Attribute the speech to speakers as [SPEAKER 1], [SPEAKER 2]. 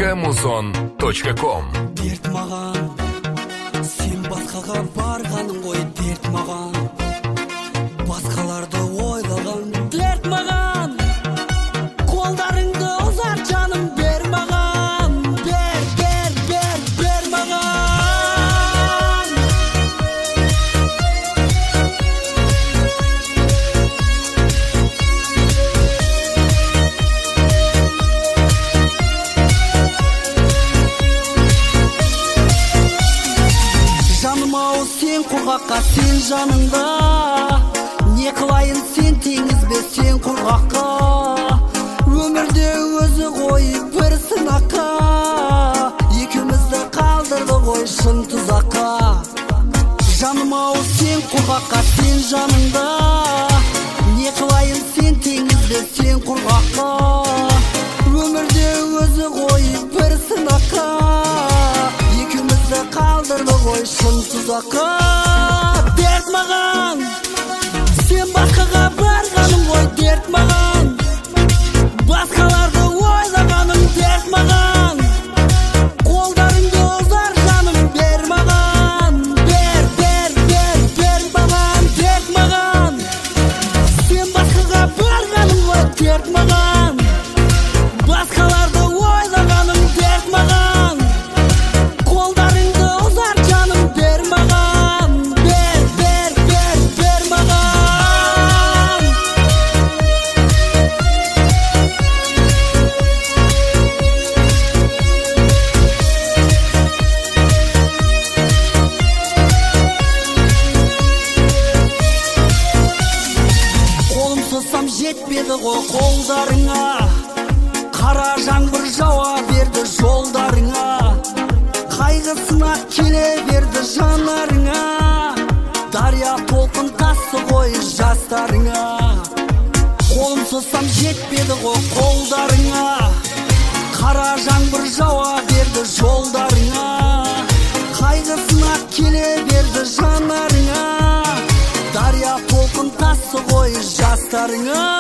[SPEAKER 1] www.muzon.com.
[SPEAKER 2] Дерт маған, сен басқаға барғаның ғой, дерт маған, басқаларды ойлаған. Дерт маған, қолдарыңды ұзар жаным, бер маған, бер маған. Жаным-ау, сен құрғаққа, сен жаныңда, не қылайын, сен теңіз бе, сен құрғаққа. Өмірде өзі ғой бір сынаққа, екеумізді қалдырды ғой шын тұзаққа. Жаным-ау, сен құрғаққа, сен жаныңда, не қылайын, сен теңіз бе, сен құрғаққа. Өмірде өзі ғой бір сынаққа, екеумізді қалдырды ғой шын тұзаққа. Дерт маған, сен басқаға барғаның ғой, дерт маған, басқаларды ойлағаның. Дерт маған, қолдарыңды ұзар жаным, бер маған, бер маған. Дерт маған, сен басқаға барғаның ғой, дерт маған, басқаларды ойлағаның. Дерт маған, қолдарыңды ұзар жаным, бер маған, бер маған. Қолым созсам жетпеді ғой қолдарыңа, қара жаңбыр жауа берді жолдарыңа, қайғысына келе берді жанарыңа, дария толқын тасты ғой жастарыңа. Қолым созсам жетпеді ғой қолдарыңа, қара жаңбыр жауа берді жолдарыңа, қайғысына келе берді жанарыңа, дария толқын тасты ғой жастарыңа.